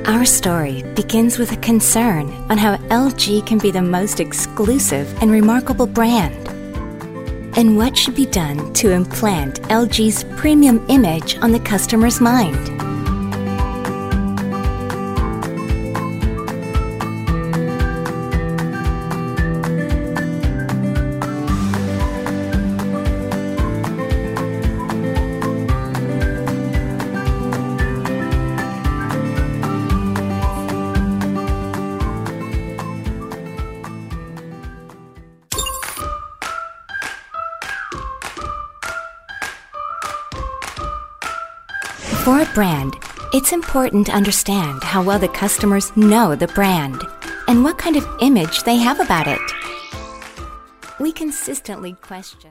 Our story begins with a concern on how LG can be the most exclusive and remarkable brand, and what should be done to implant LG's premium image on the customer's mind. For a brand, it's important to understand how well the customers know the brand and what kind of image they have about it. We consistently question